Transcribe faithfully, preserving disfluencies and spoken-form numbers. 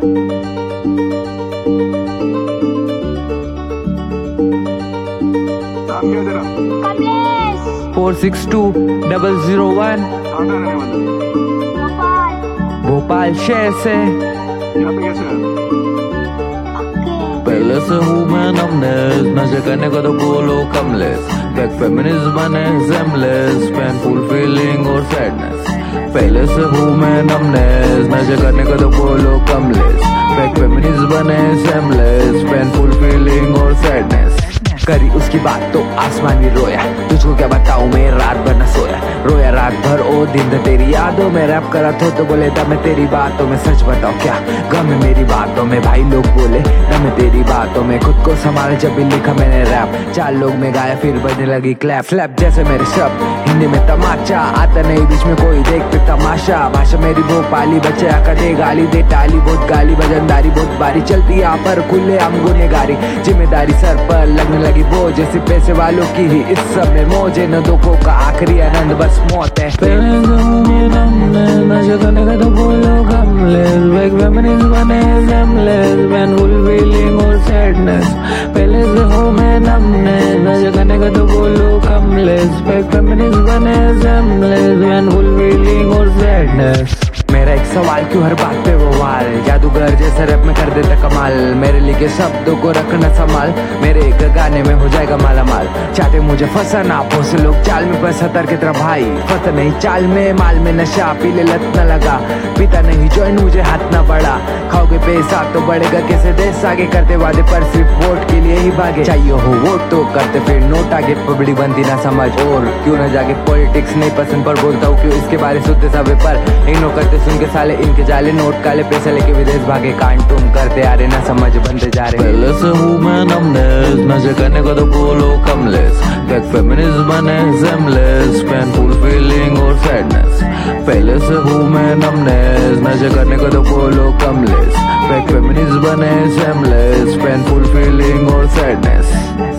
नाम क्या तेरा? Kamlesh. Four six two double zero one. कहाँ का रहने वाला? भोपाल। भोपाल शहर से। यहाँ पे कैसे है? पहले से हूँ मैं नमनेस, नशे करने को तो बोलो कमलेस। बैक फेमिनिस्ट बने जेमलेस, पेनफुल फीलिंग और सैडनेस। पहले से हूँ मैं नमनेस, नशे करने को तो बोलो कमलेस। बैक फेमिनिस्ट बने जेमलेस, पेनफुल फीलिंग और सैडनेस। करी उसकी बात तो आसमान भी रोया, तुझको क्या बताऊं मैं रात भर न सोया। रोया रात भर ओ दिन था तेरी यादों में, रैप करा तो, तो बोले था मैं तेरी बातों में। सच बताओ क्या गम है मेरी बातों में, भाई लोग बोले ना मैं तेरी बातों में। खुद को संभाल जब भी लिखा मैंने रैप, चार लोग में गाया फिर बजने लगी क्लैप। स्लैप जैसे मेरे शब्द हिंदी में तमाचा, आता नहीं बीच में कोई देखते तमाशा। भाषा मेरी भोपाली, बच्चे आकर दे गाली दे टाली, बहुत गाली वजनदारी बहुत बारी चलती यहाँ पर खुले आम गुनेगारी। जिम्मेदारी सर पर लगने लगी बोझ, जैसे पैसे वालों की ही इस सब में मौज है। न दुखों का आखिरी आनंद बस मौत है। नशा करने का तो बोलो कमलेस, बैक फेमिनिस्ट बने जेमलेस, पेनफुल फीलिंग और सैडनेस। पहले से हूँ मैं नमनेस, नशा करने का तो बोलो कमलेस, बैक फेमिनिस्ट बने जेमलेस, पेनफुल फीलिंग और सैडनेस। मेरा एक सवाल क्यों हर बात पे वो वाल, जादूगर जैसे रैप में कर देता कमाल। मेरे लिखे शब्दों को रखना संभाल, मेरे एक गाने में हो जाएगा माला माल। चाहते मुझे फंसाना बहुत से लोग चाल में, पर सतर की तरह भाई फंस नहीं चाल में। माल में नशा पीले लत न लगा, पीता नहीं जॉइन मुझे हाथ न बढ़ा। खाओगे पैसा तो बढ़ेगा कैसे देश आगे, करते वादे पर सिर्फ वोट के लिए ही भागे। चाहिए हो वोट तो करते फिर नोट आगे, पबड़ी बनती ना समझ और क्यों न जागे। पॉलिटिक्स नहीं पसंद पर बोलता हूँ क्यों इसके बारे सुनते सब पर इग्नोर करते सुन के साले इनके जाले। नोट काले पैसे लेके विदेश भागे, कान तुम करते आ रहे ना समझ बनते जा रहे। पहले से हूँ मैं नमनेस, नशे करने को तो बोलो कमलेस, बैक फेमिनिस्ट बने जेमलेस, पेनफुल फीलिंग और सैडनेस। पहले से हूँ मैं नमनेस, नशे करने को तो बोलो कमलेस, बैक फेमिनिस्ट बने जेमलेस, पेनफुल फीलिंग और सैडनेस।